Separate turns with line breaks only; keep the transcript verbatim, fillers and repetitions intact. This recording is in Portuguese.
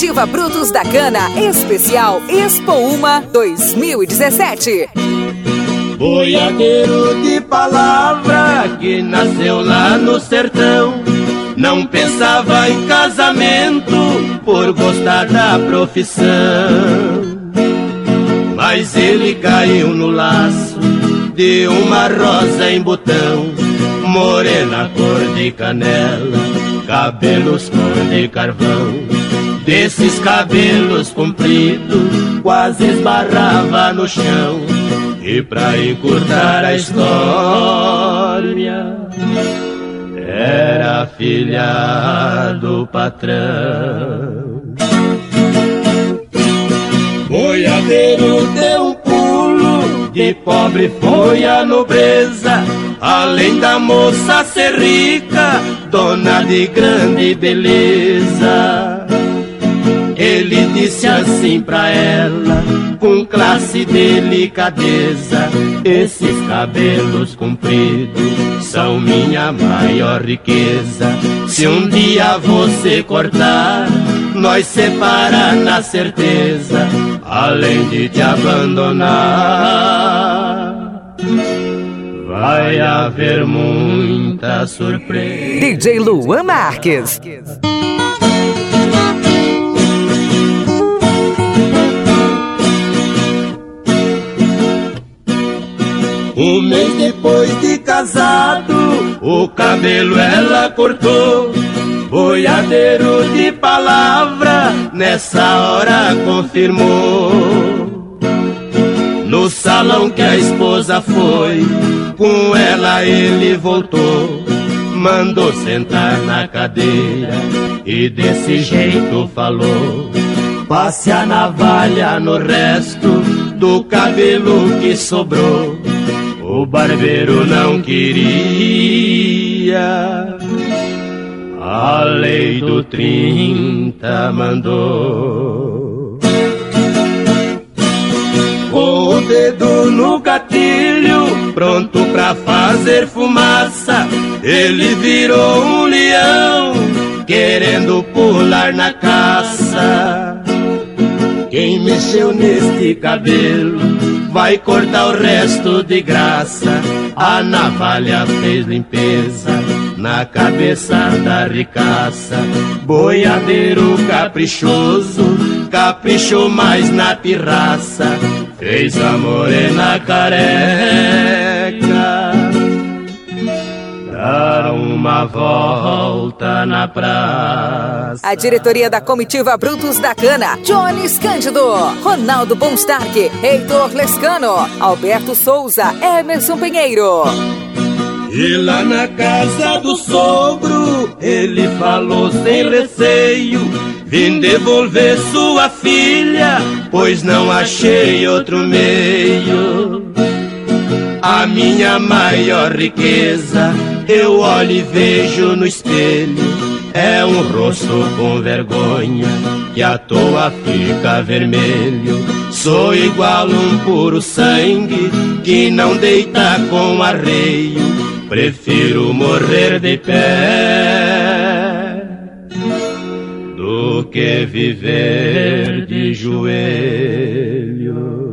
Comitiva Brutos da Cana, especial Expo Uma dois mil e dezessete.
Boiadeiro de palavra que nasceu lá no sertão, não pensava em casamento por gostar da profissão, mas ele caiu no laço de uma rosa em botão, morena cor de canela, cabelos cor de carvão. Desses cabelos compridos quase esbarrava no chão. E pra encurtar a história, era filha do patrão. Boiadeiro deu um pulo, de pobre foi a nobreza, além da moça ser rica, dona de grande beleza. Ele disse assim pra ela, com classe e delicadeza: esses cabelos compridos são minha maior riqueza. Se um dia você cortar, nós separa na certeza, além de te abandonar, vai haver muita surpresa.
D J Luan Marques.
Um mês depois de casado, o cabelo ela cortou. Boiadeiro de palavra, nessa hora confirmou. No salão que a esposa foi, com ela ele voltou. Mandou sentar na cadeira e desse jeito falou: passe a navalha no resto do cabelo que sobrou. O barbeiro não queria, a lei do trinta mandou. Com o dedo no gatilho, pronto pra fazer fumaça, ele virou um leão, querendo pular na caça. Quem mexeu neste cabelo vai cortar o resto de graça. A navalha fez limpeza na cabeça da ricaça. Boiadeiro caprichoso caprichou mais na pirraça, fez a morena careca dar uma volta na praça.
A diretoria da Comitiva Brutos da Cana: Jones Cândido, Ronaldo Bonstark, Heitor Lescano, Alberto Souza, Emerson Pinheiro.
E lá na casa do sogro, ele falou sem receio: vim devolver sua filha, pois não achei outro meio. A minha maior riqueza, eu olho e vejo no espelho, é um rosto com vergonha, que à toa fica vermelho. Sou igual um puro sangue, que não deita com arreio. Prefiro morrer de pé do que viver de joelho.